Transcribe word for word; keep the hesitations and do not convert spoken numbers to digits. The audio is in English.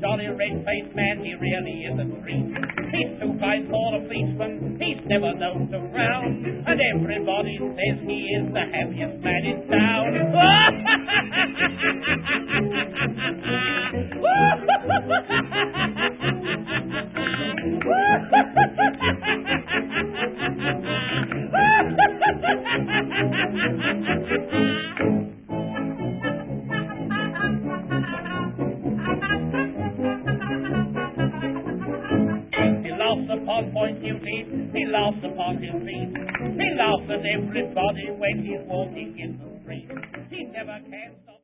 jolly red-faced man, he really is a treat. He's too fine for a policeman, he's never known to frown, and everybody says he is the happiest man in town. He laughs upon point duty, he laughs upon his feet, he laughs at everybody when he's walking in the street. He never can stop.